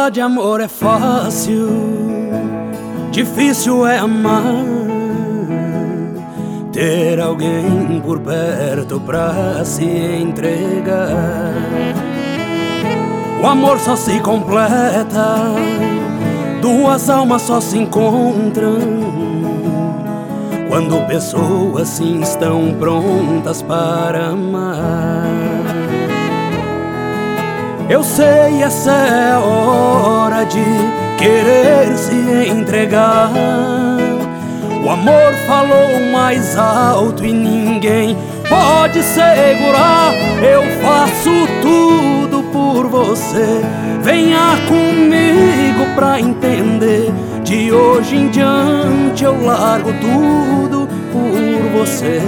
Falar de amor é fácil, difícil é amar. Ter alguém por perto pra se entregar. O amor só se completa, duas almas só se encontram quando pessoas sim estão prontas para amar. Eu sei, essa é a hora de querer se entregar. O amor falou mais alto e ninguém pode segurar. Eu faço tudo por você, venha comigo pra entender. De hoje em diante eu largo tudo por você.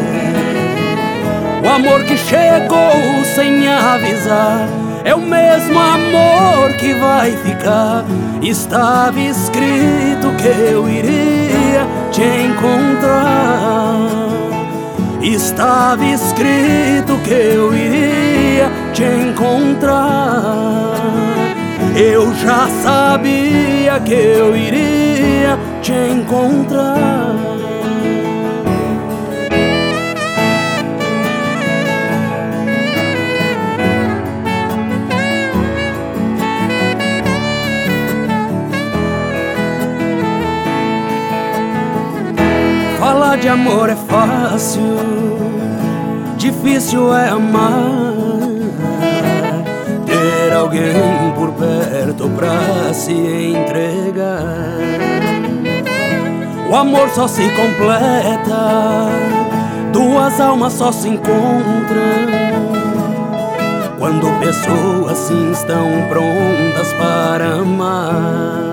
O amor que chegou sem me avisar é o mesmo amor que vai ficar. Estava escrito que eu iria te encontrar. Estava escrito que eu iria te encontrar. Eu já sabia que eu iria te encontrar. Falar de amor é fácil, difícil é amar. Ter alguém por perto pra se entregar. O amor só se completa, duas almas só se encontram quando pessoas sim estão prontas para amar.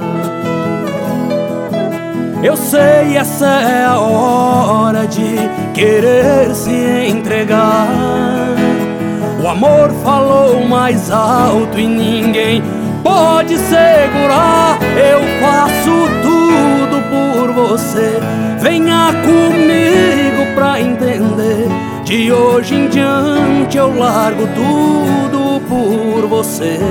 Eu sei, essa é a hora de querer se entregar. O amor falou mais alto e ninguém pode segurar. Eu faço tudo por você, venha comigo pra entender. De hoje em diante eu largo tudo por você.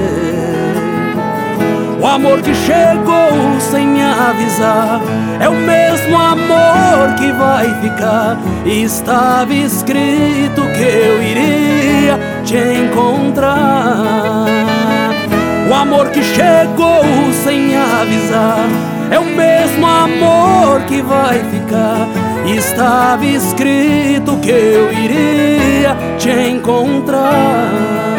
O amor que chegou sem me avisar é o mesmo amor que vai ficar. Estava escrito que eu iria te encontrar. O amor que chegou sem me avisar é o mesmo amor que vai ficar. Estava escrito que eu iria te encontrar.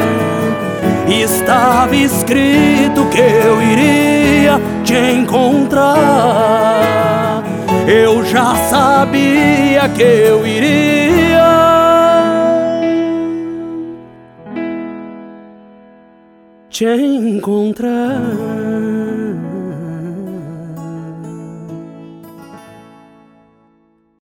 Estava escrito que eu iria te encontrar. Eu já sabia que eu iria te encontrar.